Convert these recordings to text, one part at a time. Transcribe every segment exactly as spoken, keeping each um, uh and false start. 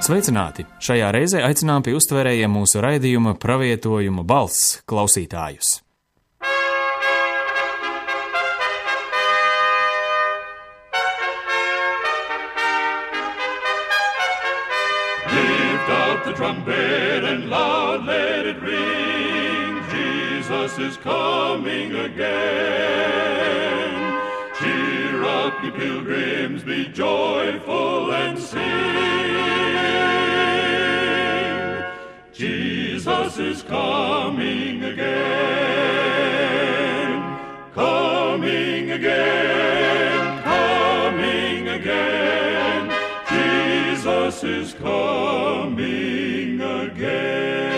Sveicināti! Šajā reizē aicinām pie uztvērējiem mūsu raidījuma Pravietojuma balss klausītājus. Lift up the trumpet and loud let it ring. Jesus is coming again. Cheer up, ye pilgrims, be joyful and sing. Jesus is coming again. Coming again, coming again. Jesus is coming again.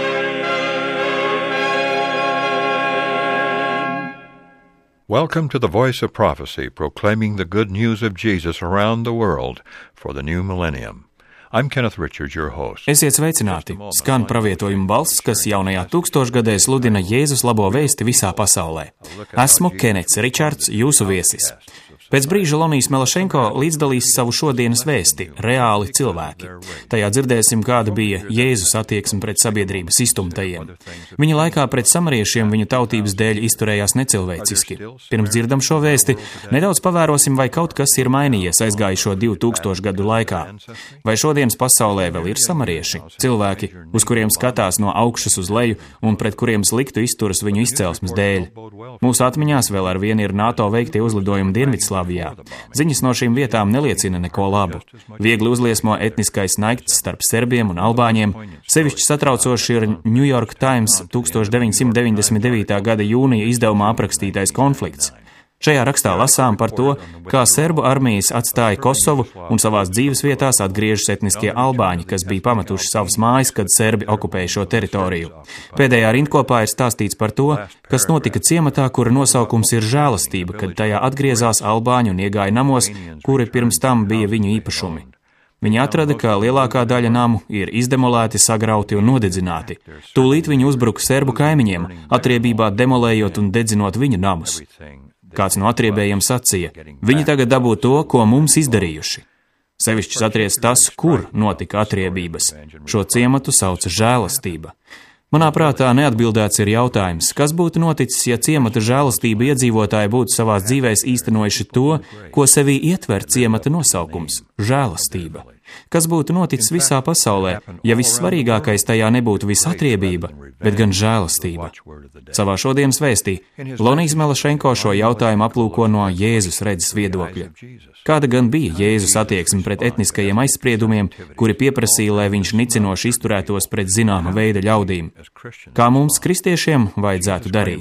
Welcome to the Voice of Prophecy, proclaiming the good news of Jesus around the world for the new millennium. I'm Kenneth Richards, your host. Esiet sveicināti! Skan pravietojuma balss, kas jaunajā tūkstošgadē sludina Jēzus labo vēsti visā pasaulē. Esmu Kenets Richards, jūsu viesis. Pēc brīža Lonijs Melašenko līdzdalīs savu šodienas vēsti – reāli cilvēki. Tajā dzirdēsim, kāda bija Jēzus attieksme pret sabiedrības izstumtajiem. Viņa laikā pret samariešiem viņu tautības dēļ izturējās necilvēciski. Pirms dzirdam šo vēsti, nedaudz pavērosim, vai kaut kas ir mainījies aizgājušo divu tūkstošu gadu laikā. Vai šodienas pasaulē vēl ir samarieši? Cilvēki, uz kuriem skatās no augšas uz leju un pret kuriem sliktu izturas viņu izcelsmes dēļ. Mūsu atmiņās vēl ar vienu ir NATO veiktie uzlidojumi Dienvidslāvijā. Ziņas no šīm vietām neliecina neko labu. Viegli uzliesmo etniskais naikts starp serbiem un albāņiem. Sevišķi satraucoši ir New York Times tuksstoš deviņsimt deviņdesmit devītā gada jūnija izdevumā aprakstītais konflikts. Šajā rakstā lasām par to, kā serbu armijas atstāja Kosovu un savās dzīves vietās atgriežas etniskie albāņi, kas bija pametuši savas mājas, kad serbi okupēja šo teritoriju. Pēdējā rindkopā ir stāstīts par to, kas notika ciematā, kura nosaukums ir žēlastība, kad tajā atgriezās albāņi un iegāja namos, kuri pirms tam bija viņu īpašumi. Viņi atrada, ka lielākā daļa namu ir izdemolēti, sagrauti un nodedzināti. Tūlīt viņi uzbruka serbu kaimiņiem, atriebībā demolējot un dedzinot viņu namus. Kāds no atriebējiem sacīja, viņi tagad dabū to, ko mums izdarījuši. Sevišķi satriec tas, kur notika atriebības. Šo ciematu sauca žēlastība. Manā prātā neatbildēts ir jautājums, kas būtu noticis, ja ciemata žēlastība iedzīvotāji būtu savās dzīvēs īstenojuši to, ko sevī ietver ciemata nosaukums – žēlastība. Kas būtu noticis visā pasaulē, ja vissvarīgākais tajā nebūtu visatriebība, bet gan žēlastība? Savā šodienas vēstī Lonijs Melašenko šo jautājumu aplūko no Jēzus redzes viedokļa. Kāda gan bija Jēzus attieksme pret etniskajiem aizspriedumiem, kuri pieprasīja, lai viņš nicinoši izturētos pret zināma veida ļaudīm? Kā mums, kristiešiem, vajadzētu darīt?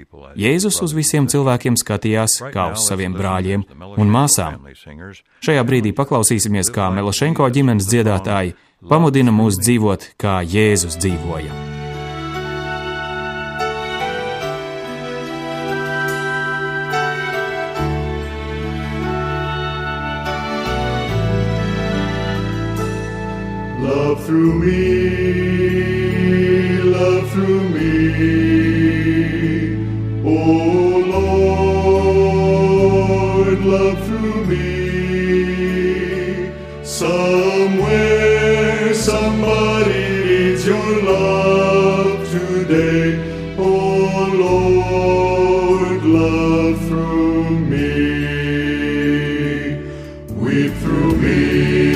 Jēzus uz visiem cilvēkiem skatījās kā uz saviem brāļiem un māsām. Šajā brīdī paklausīsimies, kā Melašenko ģimenes dziedātāji pamudina mūs dzīvot, kā Jēzus dzīvoja. Love through me, love through me, oh Lord, love through me. Somewhere somebody needs your love today, oh Lord, love through me, weep through me.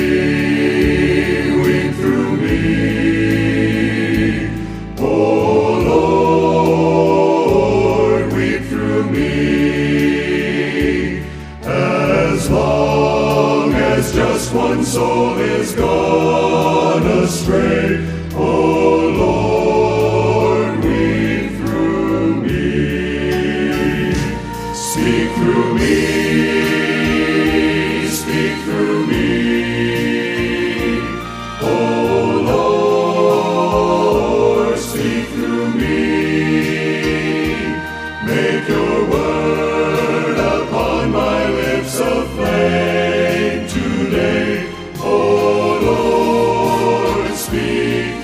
One soul is gone astray, oh Lord, weep through me. Speak through me, speak through me, oh Lord, speak through me. Make your word upon my lips a flame today. Oh Lord, speak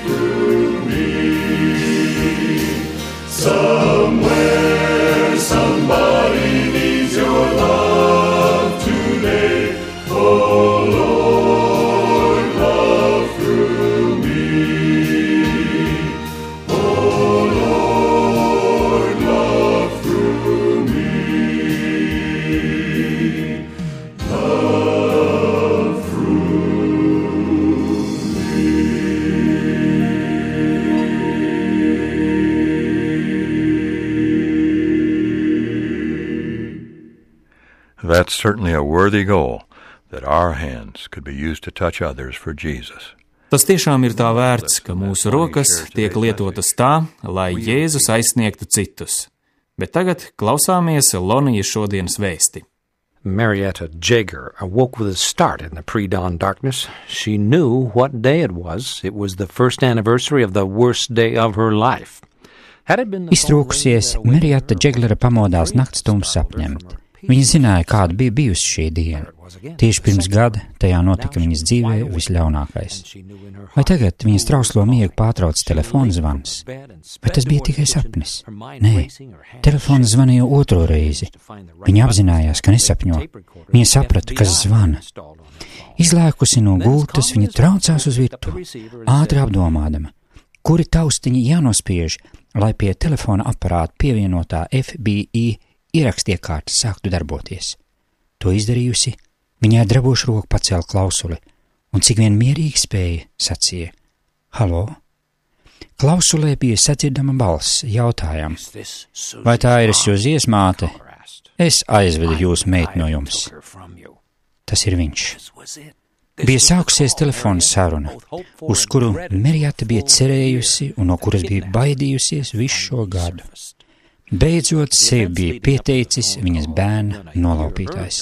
that's certainly a worthy goal, that our hands could be used to touch others for Jesus. Tas tiešām ir tā vērts, ka mūsu rokas tiek lietotas tā, lai Jēzus aizsniegtu citus. Bet tagad klausāmies Lonijas šodienas vēsti. Marietta Jaeger awoke with a start in the pre-dawn darkness. She knew what day it was. It was the first anniversary of the worst day of her life. Iztrūkusies, Marietta Džeglera pamodās naktstumsas apņemta. Viņa zināja, kāda bija bijusi šī diena. Tieši pirms gada tajā notika viņas dzīvē visļaunākais. Vai tagad viņas trauslo miegu pārtrauc telefona zvans? Vai tas bija tikai sapnis? Nē, telefons zvanīja otro reizi. Viņa apzinājās, ka nesapņo. Viņa saprata, kas zvana. Izlēkusi no gultas, viņa traucās uz virtuvi, ātri apdomādama, kuri taustiņi jānospiež, lai pie telefona aparāta pievienotā F B I ierakstiekārta sāktu darboties. To izdarījusi, viņai drabošu roku pacēla klausuli, un cik vien mierīgi spēja, sacīja: Halo? Klausulē bija sadzirdama balss, jautājām: Vai tā ir Suzijas māte? Es aizvedu jūsu meitu no jums. Tas ir viņš. Bija sākusies telefona saruna, uz kuru Marietta bija cerējusi un no kuras bija baidījusies visu šo gadu. Beidzot sevi bija pieteicis viņas bērna nolaupītājs.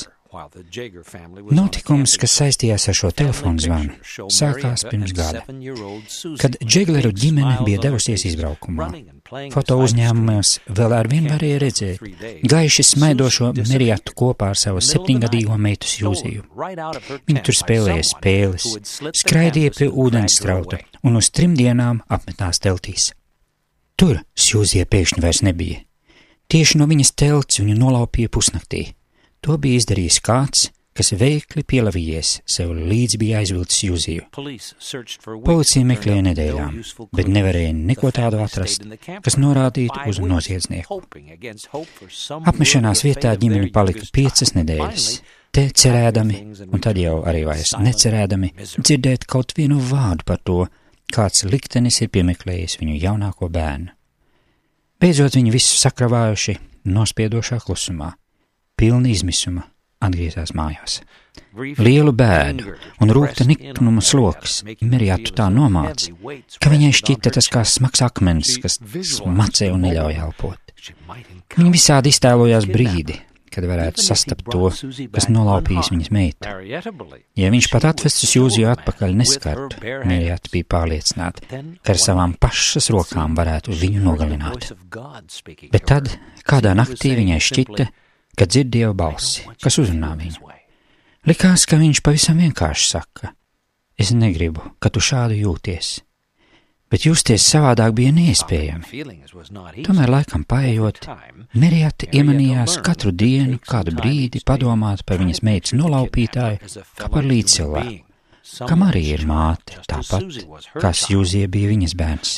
Notikums, kas saistījās ar šo telefonu zvanu, sākās pirms gada, kad Džegleru ģimene bija devusies izbraukumā. Foto uzņēmumos vēl ar vien varēja redzēt gaiši smaidošo Mariettu kopā ar savu septiņgadīgo meitu Suziju. Viņi tur spēlēja spēles, skraidīja pie ūdens strauta un uz trim dienām apmetās teltīs. Tur Suzija pēkšņi vairs nebija. Tieši no viņas telts viņu nolaupīja pusnaktī. To bija izdarījis kāds, kas veikli pielavījies, sev līdz bija aizvilcis Suziju. Policija meklēja nedēļām, bet nevarēja neko tādu atrast, kas norādītu uz noziedznieku. Apmešanās vietā ģimene palika piecas nedēļas, te cerēdami, un tad jau arī vairs necerēdami, dzirdēt kaut vienu vārdu par to, kāds liktenis ir piemeklējis viņu jaunāko bērnu. Beidzot viņi visu sakravājuši nospiedošā klusumā, pilni izmisuma, atgriezās mājās. Lielu bēdu un rūkta niknuma sloks Mariettu tā nomāca, ka viņai šķita tas kā smags akmens, kas smacē un neļauj elpot. Viņa visādi iztēlojās brīdi, kad varētu sastapt to, kas nolaupījis viņas meitu. Ja viņš pat atvestu Suziju atpakaļ neskartu, Marietta bija pārliecināta, ka ar savām pašas rokām varētu viņu nogalināt. Bet tad, kādā naktī viņai šķita, ka dzird Dieva balsi, kas uzrunā viņu. Likās, ka viņš pavisam vienkārši saka: Es negribu, ka tu šādi jūties. Bet justies savādāk bija neiespējami. Tomēr laikam paejot, Marietta iemanījās katru dienu, kādu brīdi padomāt par viņas meitas nolaupītāju, kā par līdzcilvēku, kam arī ir māte, tāpat, kā Suzija bija viņas bērns.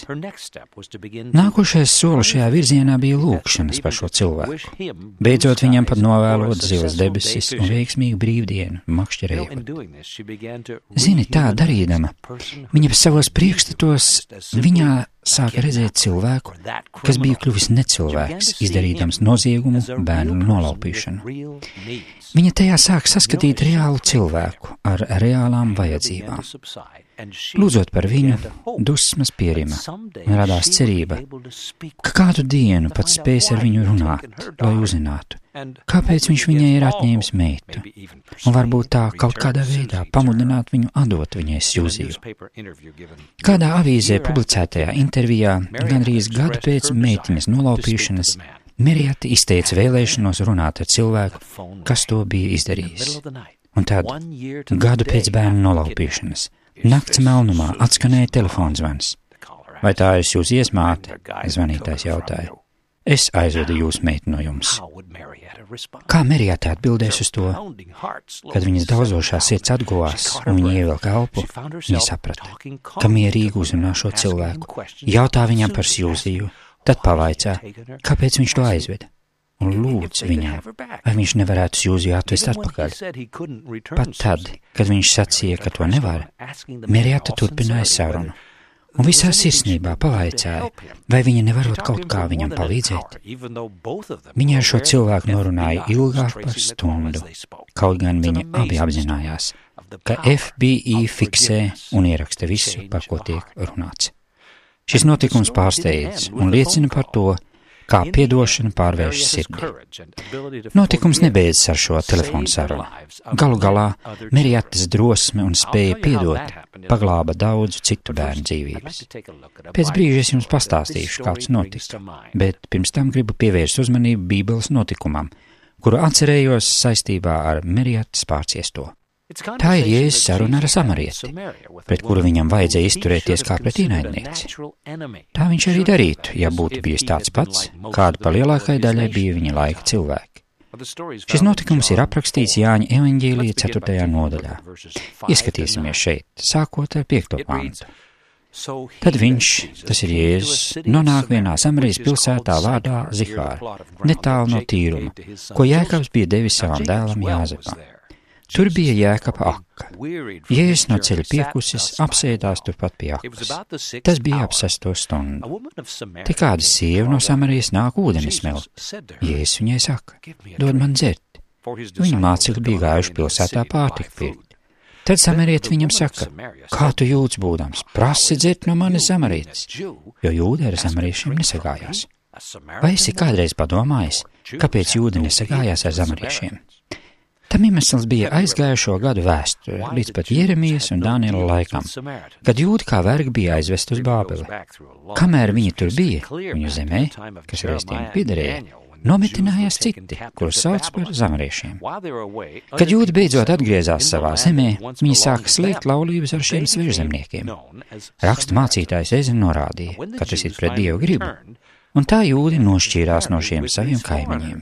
Nākošais solis šajā virzienā bija lūgšanas par šo cilvēku. Beidzot viņam pat novēlot zilas debesis un veiksmīgu brīvdienu, makšķerējot. Zini, tā darīdama, viņa savos priekšstatos viņā sāka redzēt cilvēku, kas bija kļuvis necilvēks, izdarīdams noziegumu bērnu nolaupīšanu. Viņa tajā sāk saskatīt reālu cilvēku ar reālām vajadzībām. Lūdzot par viņu, dusmas pierima un radās cerība, ka kādu dienu pat spēs ar viņu runāt, lai uzzinātu, kāpēc viņš viņai ir atņēmis meitu, un varbūt tā kaut kādā veidā pamudināt viņu atdot viņai Suziju. Kādā avīzē publicētajā intervijā, gandrīz gadu pēc meitiņas nolaupīšanas, Marietta izteica vēlēšanos runāt ar cilvēku, kas to bija izdarījis. Un tad, gadu pēc bērnu nolaupīšanas, nakts melnumā atskanēja telefonzvans. Vai tā ir Suzijas māte? Zvanītājs jautāja. Es aizvedu jūsu meitu no jums. Kā Marietta atbildēs uz to? Kad viņas daudzošā sirds atguvās un viņa ievilka elpu, viņa saprata, ka mierīgi uzrunā šo cilvēku, jautā viņam par Suziju, tad pavaicā, kāpēc viņš to aizveda, un lūdz viņam, vai viņš nevarētu Suziju atvest atpakaļ. Pat tad, kad viņš sacīja, ka to nevar, Marietta turpināja sarunu. un visā sirsnībā pavaicāja, vai viņa nevarot kaut kā viņam palīdzēt. Viņa ar šo cilvēku norunāja ilgāk par stundu, kaut gan viņi abi apzinājās, ka F B I fiksē un ieraksta visu, par ko tiek runāts. Šis notikums pārsteidz un liecina par to, kā piedošana pārvērš sirdi. Notikums nebeidzas ar šo telefonu sarunu. Galu galā Meriatas drosme un spēja piedot paglāba daudzu citu bērnu dzīvības. Pēc brīža es jums pastāstīšu, kāds notika, bet pirms tam gribu pievērst uzmanību Bībeles notikumam, kuru atcerējos saistībā ar Meriatas pārciesto. Tā ir Jēzus saruna ar samarieti, pret kuru viņam vajadzēja izturēties kā pret ienaidnieci. Tā viņš arī darītu, ja būtu bijis tāds pats, kāda pa lielākai daļai bija viņa laika cilvēki. Šis notikums ir aprakstīts Jāņa evaņģēlija ceturtajā nodaļā. Ieskatīsimies šeit, sākot ar piekto pantu. Tad viņš, tas ir Jēzus, nonāk vienā Samarijas pilsētā vārdā Zihāra, netālu no Tīruma, ko Jēkabs bija devis savam dēlam Jāzepam. Tur bija Jēkaba aka. Jēzus no ceļa piekusis apsēdās turpat pie akas. Tas bija ap sesto stundu. Te kāda sieva no Samarijas nāk ūdeni smelt. Jēzus viņai saka, dod man dzert. Viņa mācekļi bija gājuši pilsētā pārtiku pirkt. Tad samarieti viņam saka, kā tu jūtas būdams, prasi dzert no manis samarietis, jo jūda ar samariešiem nesagājās. Vai esi kādreiz padomājis, kāpēc jūda nesagājās ar samariešiem? Tam iemesls bija aizgājušo gadu vēsture, līdz pat Jeremijas un Daniela laikam, kad jūdi kā vergi bija aizvest uz Bābeli. Kamēr viņi tur bija, viņu zemē, kas reiz tiem piederēja, nomitinājās citi, kurus sauc par zamariešiem. Kad jūdi beidzot atgriezās savā zemē, viņi sāka slēgt laulības ar šiem svežzemniekiem. Rakstu mācītājs reizēm norādīja, ka tas ir pret Dievu gribu, un tā jūdi nošķīrās no šiem saviem kaimiņiem.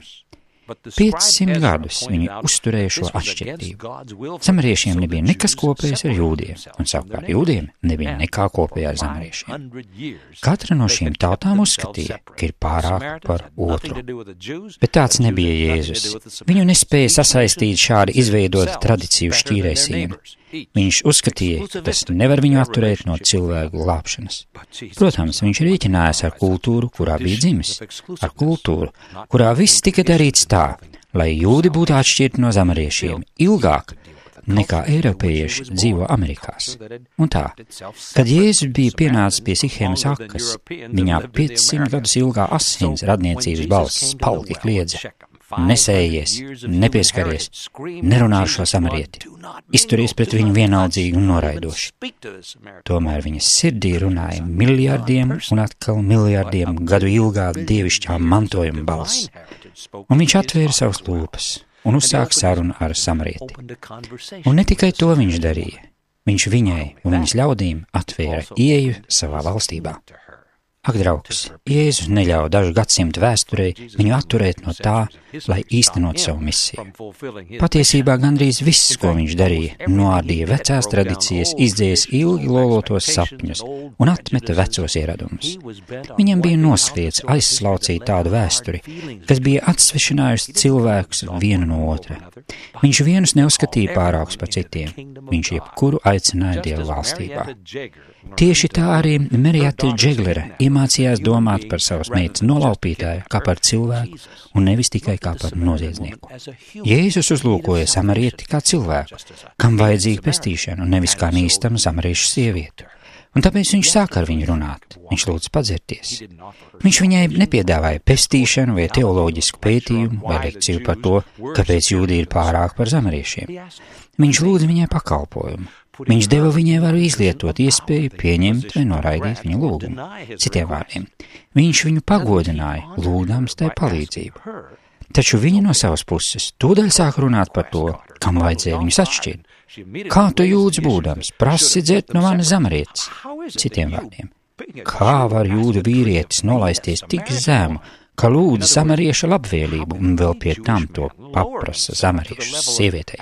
Piecsimt gadus viņi uzturēja šo atšķirību. Samariešiem nebija nekas kopējs ar jūdiem, un savukārt jūdiem nebija nekā kopējā ar zamariešiem. Katra no šīm tautām uzskatīja, ka ir pārāk par otru. Bet tāds nebija Jēzus. Viņu nespēja sasaistīt šādi izveidot tradiciju šķīrēsīm. Viņš uzskatīja, ka tas nevar viņu atturēt no cilvēku glābšanas. Protams, viņš rēķinājās ar kultūru, kurā bija dzimis, ar kultūru, kurā viss tika darīts tā, lai jūdi būtu atšķirti no zamariešiem ilgāk nekā eiropieši dzīvo Amerikās. Un tā, kad Jēzus bija pienācis pie Sihēmas akas, viņā piecsimt gadus ilgā asins radniecības balss palki kliedza. Nesējies, nepieskaries, nerunā ar šo samarieti, izturies pret viņu vienaldzīgi un noraidoši. Tomēr viņas sirdī runāja miljardiem un atkal miljardiem gadu ilgā dievišķā mantojuma balss. Un viņš atvēra savus lūpas un uzsāka sarunu ar samarieti. Un ne tikai to viņš darīja, viņš viņai un viņas ļaudīm atvēra ieeju savā valstībā. Ak, draugs, Jēzus neļauj dažu gadsimtu vēsturei viņu atturēt no tā, lai īstenot savu misiju. Patiesībā gandrīz viss, ko viņš darīja, noārdīja vecās tradīcijas, izdzēs ilgi lolotos sapņus un atmeta vecos ieradumus. Viņam bija noskliets aizslaucīt tādu vēsturi, kas bija atsvešinājusi cilvēkus vienu no otra. Viņš vienus neuzskatīja pārākus par citiem, viņš jebkuru aicināja Dievu valstībā. Tieši tā arī Meriata Džeglere iemācījās domāt par savas meitas nolaupītāju kā par cilvēku un nevis tikai kā par noziedznieku. Jēzus uzlūkoja samarieti kā cilvēku, kam vajadzīga pestīšana un nevis kā nīstamu samariešu sievietu. Un tāpēc viņš sāka ar viņu runāt. Viņš lūdza padzerties. Viņš viņai nepiedāvāja pestīšanu vai teoloģisku pētījumu vai lekciju par to, kāpēc jūdi ir pārāk par zamariešiem. Viņš lūdza viņai pakalpojumu. Viņš deva viņai varu izlietot iespēju pieņemt vai noraidīt viņu lūgumu. Citiem vārdiem, viņš viņu pagodināja, lūdams tai palīdzību. Taču viņa no savas puses tūdaļ sāk runāt par to, kam vajadzēja viņus atšķirt. Kā tu jūdzi būdams, prasi dzert no manis zamarietis? Citiem vārdiem, kā var jūdu vīrietis nolaisties tik zemu, ka lūdza samarieša labvēlību un vēl pie tam to paprasa samarieša sievietei.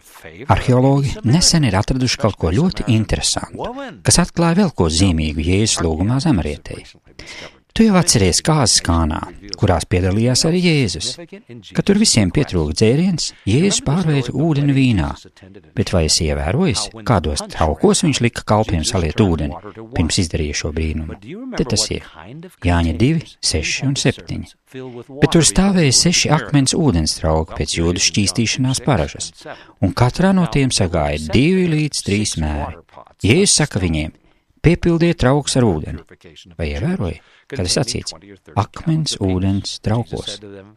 Arheologi nesen ir atraduši kaut ko ļoti interesantu, kas atklāja vēl ko zīmīgu Jēzus lūgumā samarietei. Tu jau atceries kāzas Kānā, kurās piedalījās arī Jēzus. Kad tur visiem pietrūka dzēriens, Jēzus pārvērta ūdeni vīnā. Bet vai esi ievērojis, kādos traukos viņš lika kalpiem saliet ūdeni, pirms izdarīja šo brīnumu? Te tas ir Jāņa divi, seši un septiņi. Bet tur stāvēja seši akmens ūdens trauki pēc jūdu šķīstīšanās paražas, un katrā no tiem sagāja divi līdz trīs mēri. Jēzus saka viņiem: piepildiet traukus ar ūdeni. Vai ievēroji, kad ir sacīts akmens ūdens traukos?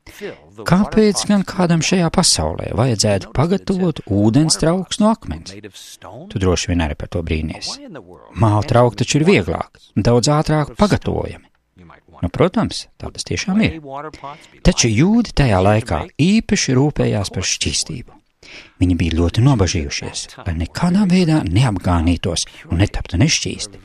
Kāpēc gan kādam šajā pasaulē vajadzētu pagatavot ūdens traukus no akmens? Tu droši vien arī par to brīnies. Māla trauki taču ir vieglāk, daudz ātrāk pagatavojami. Nu, protams, tā tas tiešām ir. Taču jūdi tajā laikā īpaši rūpējās par šķīstību. Viņi bija ļoti nobažījušies, lai nekādā veidā neapgānītos un netaptu nešķīsti.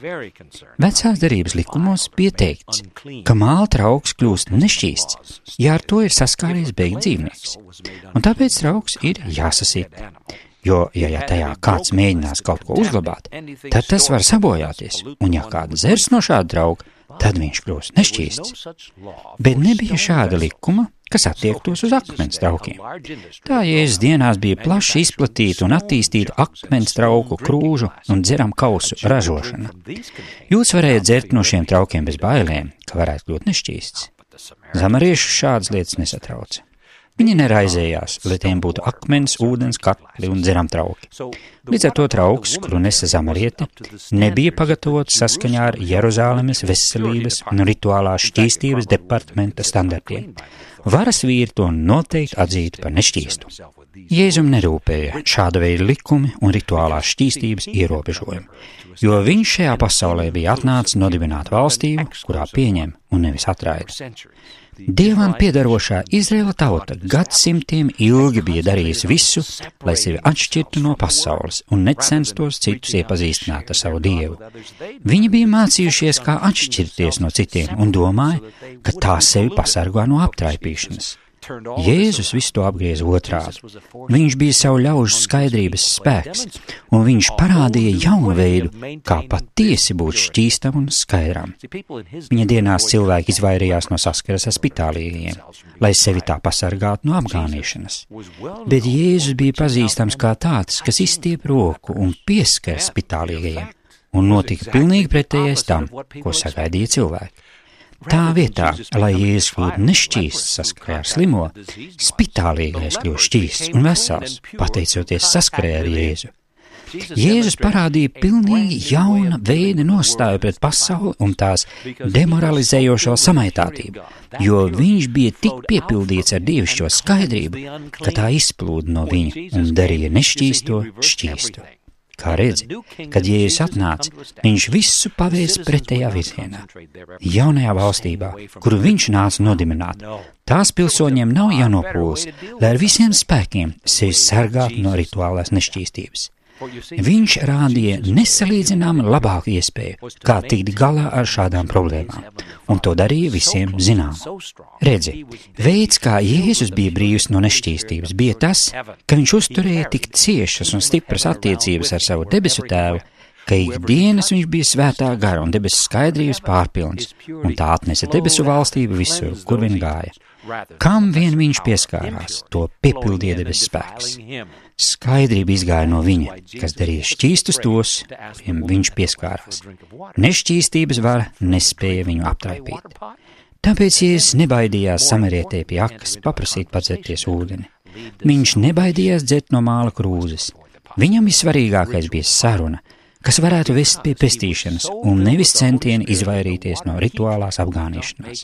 Vecās derības likumos bija teikts, ka māla trauks kļūst nešķīsts, ja ar to ir saskāries beigu dzīvnieks, un tāpēc trauks ir jāsasīt. Jo, ja, ja tajā kāds mēģinās kaut ko uzglabāt, tad tas var sabojāties, un ja kāda zers no šāda trauka, tad viņš kļūst nešķīsts. Bet nebija šāda likuma, kas attiektos uz akmens traukiem. Tā Jēzus dienās bija plaši izplatīta un attīstīta akmens trauku, krūžu un dzeram kausu ražošana. Jūs varējat dzert no šiem traukiem bez bailēm, ka varētu kļūt nešķīsts. Samarieši šādas lietas nesatrauca. Viņi neraizējās, lai tiem būtu akmens, ūdens, katli un dzeram trauki. Līdz ar to trauks, kuru nesa zamarieti, nebija pagatavots saskaņā ar Jeruzālemes veselības un rituālās šķīstības departamenta standartiem. Varas vīri to noteikti atzītu par nešķīstu. Jēzum nerūpēja šāda veida likumi un rituālās šķīstības ierobežojumi, jo viņš šajā pasaulē bija atnācis nodibināt valstību, kurā pieņem un nevis atraida. Dievam piedarošā Izraēla tauta gadsimtiem ilgi bija darījusi visu, lai sevi atšķirtu no pasaules un necenstos citus iepazīstināt ar savu Dievu. Viņi bija mācījušies, kā atšķirties no citiem un domāja, ka tā sevi pasargā no aptraipīšanas. Jēzus visu to apgrieza otrādi. Viņš bija savu ļaužu skaidrības spēks, un viņš parādīja jaunu veidu, kā patiesi būt šķīstam un skaidram. Viņa dienās cilvēki izvairījās no saskaras ar spitālīgajiem, lai sevi tā pasargātu no apgānīšanas. Bet Jēzus bija pazīstams kā tāds, kas izstiep roku un pieskar spitālīgajiem, un notika pilnīgi pretējais tam, ko sagaidīja cilvēki. Tā vietā, lai Jēzus kļūtu nešķīsts saskarē ar slimo, spitālīgais kļūst šķīsts un vesels, pateicoties saskarē ar Jēzu. Jēzus parādīja pilnīgi jauna veida nostāju pret pasauli un tās demoralizējošo samaitātību, jo viņš bija tik piepildīts ar dievišķo skaidrību, ka tā izplūda no viņa un darīja nešķīsto šķīstu. Kā redzi, kad Jēzus atnāca, viņš visu pavērsa pretējā virzienā. Jaunajā valstībā, kuru viņš nāca nodibināt, tās pilsoņiem nav jānopūlas, lai ar visiem spēkiem sevi sargātu no rituālās nešķīstības. Viņš rādīja nesalīdzināmu labāku iespēju, kā tikt galā ar šādām problēmām, un to darīja visiem zinām. Redzi, veids, kā Jēzus bija brīvs no nešķīstības, bija tas, ka viņš uzturēja tik ciešas un stipras attiecības ar savu debesu tēvu, ka ikdienas viņš bija svētā gara un debesu skaidrības pārpilns, un tā atnesa debesu valstību visur, kur vien gāja. Kam vien viņš pieskārās, to piepildīja debesu spēks. Skaidrība izgāja no viņa, kas darīja šķīstus tos, kuriem viņš pieskārās. Nešķīstības vara nespēja viņu aptraipīt. Tāpēc Jēzus nebaidījās samarietē pie akas paprasīt padzerties ūdeni. Viņš nebaidījās dzert no māla krūzes. Viņam vissvarīgākais bija saruna, kas varētu vest pie pestīšanas un nevis centieni izvairīties no rituālās apgānīšanās.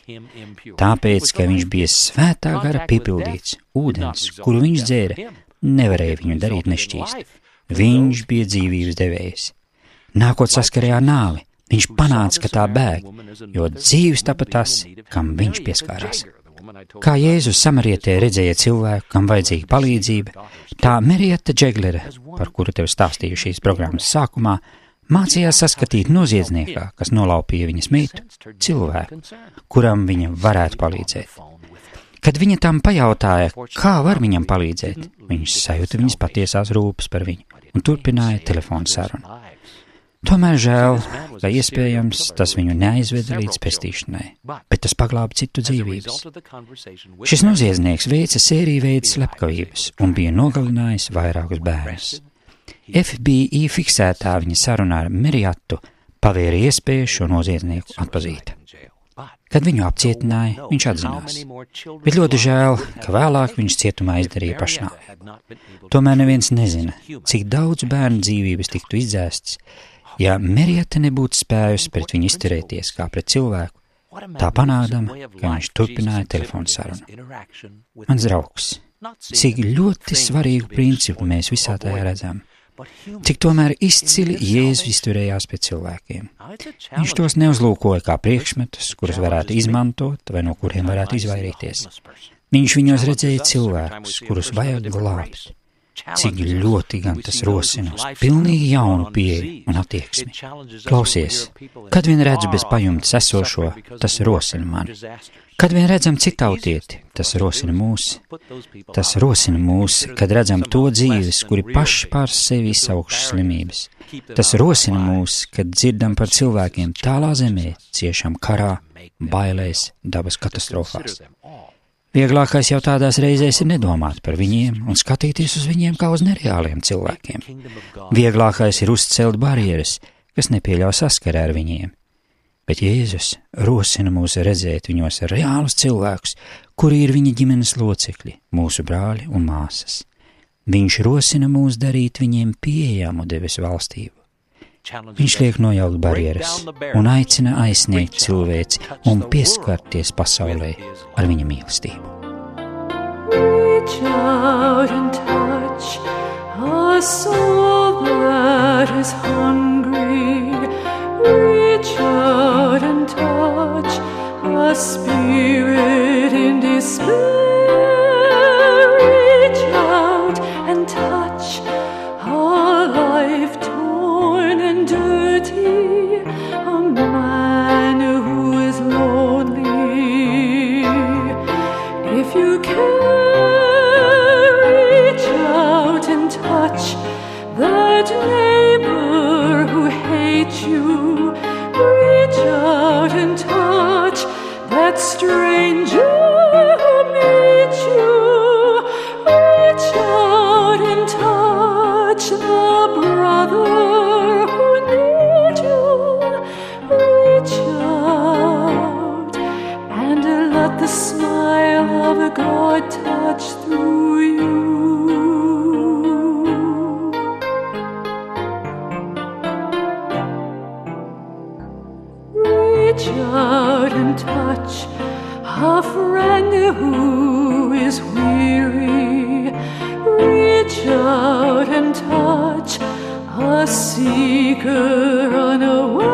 Tāpēc, ka viņš bija svētā gara piepildīts, ūdens, kuru viņš dzēra, nevarēja viņu darīt nešķīsti. Viņš bija dzīvības devējs. Nākot saskarē ar nāvi, viņš panāca, ka tā bēg, jo dzīves tāpat tas, kam viņš pieskārās. Kā Jēzus samarietē redzēja cilvēku, kam vajadzīga palīdzība, tā Marieta Džeglere, par kuru tev stāstīju šīs programmas sākumā, mācījās saskatīt noziedzniekā, kas nolaupīja viņas meitu, cilvēku, kuram viņa varētu palīdzēt. Kad viņa tam pajautāja, kā var viņam palīdzēt, viņš sajūta viņas patiesās rūpes par viņu un turpināja telefonu sarunu. Tomēr žēl, ka iespējams tas viņu neaizveda līdz pestīšanai, bet tas paglāba citu dzīvības. Šis noziedznieks veica sēriju veidu slepkavības un bija nogalinājis vairākus bērnus. F B I fiksētā viņa sarunā ar Meriatu pavēra iespēju šo noziedznieku atpazīt. Kad viņu apcietināja, viņš atzinās, bet ļoti žēl, ka vēlāk viņš cietumā izdarīja pašnāvu. Tomēr neviens nezina, cik daudz bērnu dzīvības tiktu izdzēsts, ja Meriata nebūtu spējusi pret viņu izturēties kā pret cilvēku, tā panādama, ka viņš turpināja telefonu sarunu. Mans draugs, cik ļoti svarīgu principu mēs visā tajā redzam, cik tomēr izcili Jēzus izturējās pret cilvēkiem. Viņš tos neuzlūkoja kā priekšmetus, kurus varētu izmantot vai no kuriem varētu izvairīties. Viņš viņos redzēja cilvēkus, kurus vajag glābt. Cik ļoti gan tas rosina uz pilnīgi jaunu pieeju un attieksmi. Klausies, kad vien redzu bez pajumtes esošo, tas rosina mani. Kad vien redzam citautieti, tas rosina mūs. Tas rosina mūs, kad redzam to dzīves, kuri paši pār sevi izsaukšu slimības. Tas rosina mūs, kad dzirdam par cilvēkiem tālā zemē, ciešam karā, bailēs, dabas katastrofās. Vieglākais jau tādās reizēs ir nedomāt par viņiem un skatīties uz viņiem kā uz nereāliem cilvēkiem. Vieglākais ir uzcelt barjeras, kas nepieļauj saskarē ar viņiem. Bet Jēzus rosina mūs redzēt viņos reālus cilvēkus, kuri ir viņa ģimenes locekļi, mūsu brāļi un māsas. Viņš rosina mūs darīt viņiem pieejamu debesu valstību. Viņš liek nojaukt barjeras un aicina aizsniegt cilvēci un pieskarties pasaulē ar viņa mīlestību. Reach out and touch a soul that is hungry. Reach out and touch a spirit in despair. Reach out and touch a life torn and dirty, a man who is lonely. If you can reach out and touch that neighbor who hates you, reach out and touch that stranger who meets you, reach out and touch the brother who needs you, reach out and let the smile of God touch through you. Reach out and touch a friend who is weary. Reach out and touch a seeker unaware.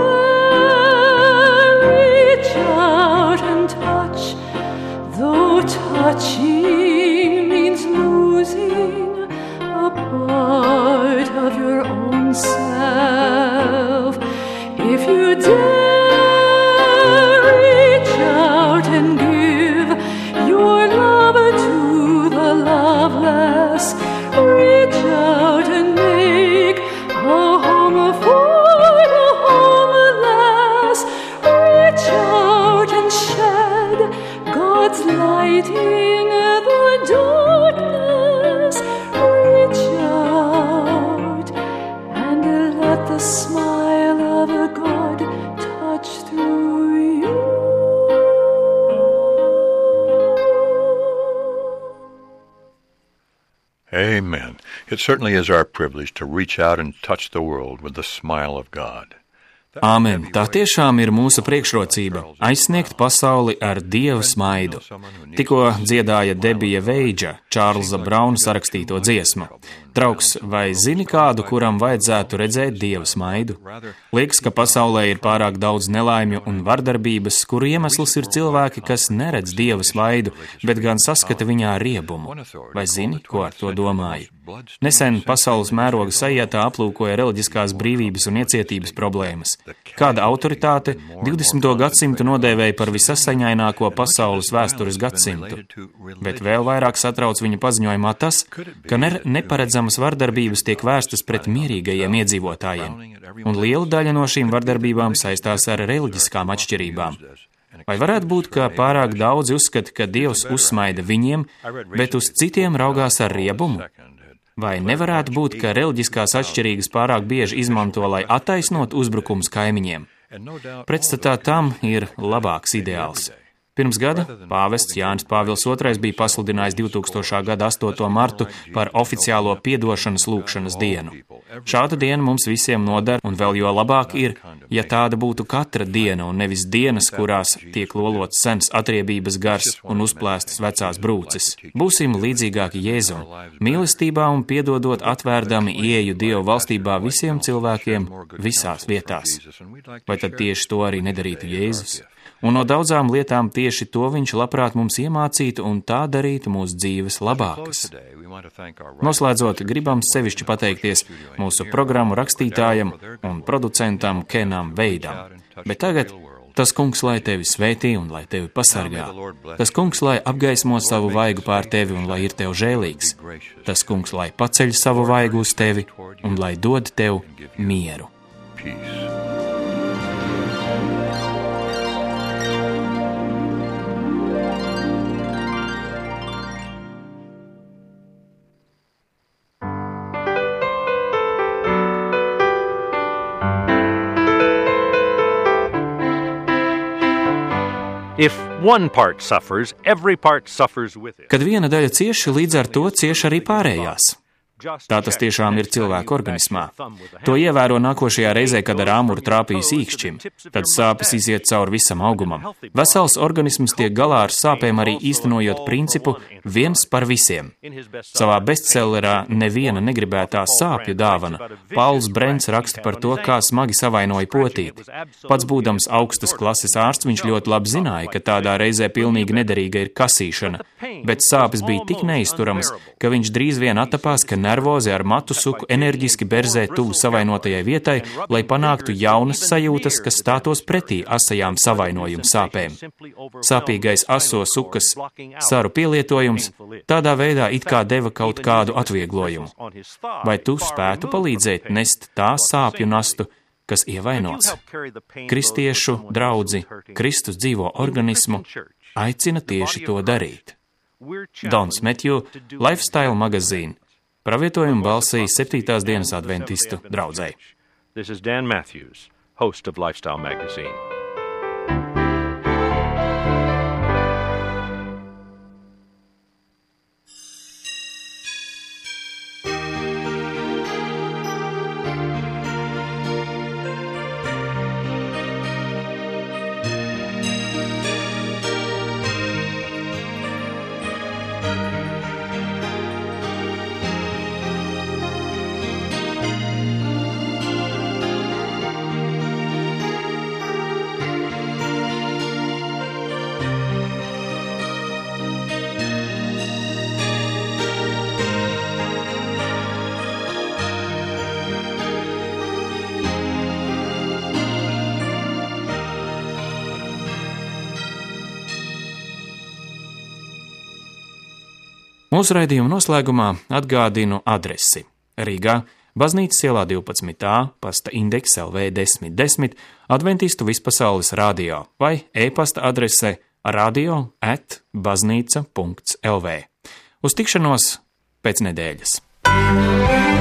Reach out and touch, though touching means losing a part of your own self. If you dare reach out and give your love to the loveless, reach out and make a home for the homeless, reach out and shed God's light in the darkness, reach out and let the smile of God touch through you. Amen. It certainly is our privilege to reach out and touch the world with the smile of God. Āmen. Tā tiešām ir mūsu priekšrocība – aizsniegt pasauli ar Dieva smaidu. Tikko dziedāja Debija Veidža, Čārlza Brauna sarakstīto dziesmu. Draugs, vai zini kādu, kuram vajadzētu redzēt Dieva smaidu? Liekas, ka pasaulē ir pārāk daudz nelaimju un vardarbības, kuru iemesls ir cilvēki, kas neredz Dieva smaidu, bet gan saskata viņā riebumu. Vai zini, ko ar to domāju? Nesen pasaules mēroga sajietā aplūkoja reliģiskās brīvības un iecietības problēmas. Kāda autoritāte divdesmito gadsimtu nodēvēja par visasaņaināko pasaules vēstures gadsimtu, bet vēl vairāk satrauc viņa paziņojumā tas, ka ne, neparedzam nenoliedzamas vardarbības tiek vērstas pret mierīgajiem iedzīvotājiem, un liela daļa no šīm vardarbībām saistās ar reliģiskām atšķirībām. Vai varētu būt, ka pārāk daudzi uzskata, ka Dievs uzsmaida viņiem, bet uz citiem raugās ar riebumu? Vai nevarētu būt, ka reliģiskās atšķirības pārāk bieži izmanto, lai attaisnot uzbrukums kaimiņiem? Pretstatā tam ir labāks ideāls. Pirms gada pāvests Jānis Pāvils otrais bija pasludinājis divtūkstošā gada astoto martu par oficiālo piedošanas lūgšanas dienu. Šāda diena mums visiem noder, un vēl jo labāk ir, ja tāda būtu katra diena, un nevis dienas, kurās tiek lolots sens atriebības gars un uzplēstas vecās brūces. Būsim līdzīgāki Jēzum, mīlestībā un piedodot atvērdami ieeju Dievu valstībā visiem cilvēkiem visās vietās. Vai tad tieši to arī nedarītu Jēzus? Un no daudzām lietām tieši to viņš labprāt mums iemācītu un tā darītu mūsu dzīves labākas. Noslēdzot, gribam sevišķi pateikties mūsu programmu rakstītājam un producentam Kenam Veidam. Bet tagad tas kungs, lai tevi svētī un lai tevi pasargā. Tas kungs, lai apgaismo savu vaigu pār tevi un lai ir tev žēlīgs. Tas kungs, lai paceļ savu vaigu uz tevi un lai dod tev mieru. If one part suffers, every part suffers with it. Kad viena daļa cieši, līdz ar to cieši arī pārējās. Tā tas tiešām ir cilvēka organismā. To ievēro nākošajā reizē, kad ar āmuru trāpīs īkšķim. Tad sāpes iziet cauri visam augumam. Vesels organisms tiek galā ar sāpēm arī īstenojot principu viens par visiem. Savā bestsellerā Neviena negribētā sāpju dāvana Pauls Brents raksta par to, kā smagi savainoja potīti. Pats būdams augstas klases ārsts, viņš ļoti labi zināja, ka tādā reizē pilnīgi nederīga ir kasīšana, bet sāpes bija tik neizturamas, ka viņš drīz vien atapās, ka nervozi ar matu suku enerģiski berzē tuvu savainotajai vietai, lai panāktu jaunas sajūtas, kas stātos pretī asajām savainojumu sāpēm. Sāpīgais aso sukas saru pielietojums tādā veidā it kā deva kaut kādu atvieglojumu. Vai tu spētu palīdzēt nest tā sāpju nastu, kas ievainots? Kristiešu draudzi, Kristus dzīvo organismu, aicina tieši to darīt. Dons Metju, Lifestyle magazīna. Pravietojumu balsī septītās dienas adventistu draudzei. This is Dan Matthews, host of Lifestyle magazine. Mūsu raidījuma noslēgumā atgādinu adresi. Rīgā, Baznīcas ielā divpadsmit A, pasta indeks L V desmit desmit, Adventistu vispasaules radio vai e-pasta adrese radio at baznīca punkts L V. Uz tikšanos pēc nedēļas.